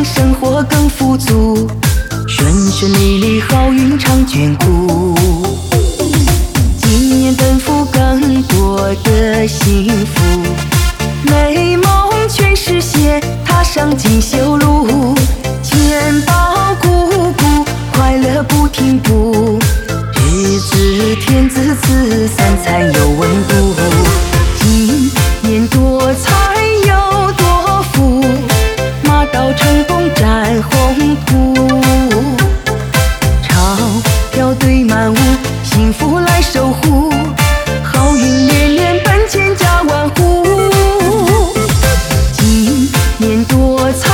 让生活更富足，顺顺利利，好运常眷顾。今年奔赴更多的幸福，美梦全实现，踏上锦绣路，钱包鼓鼓，快乐不停步，日子甜滋滋，三餐有温度。今年多财又多福，马到成功占宏图，钞票堆满屋，幸福来守护，好运连连，本钱加万户。今年多财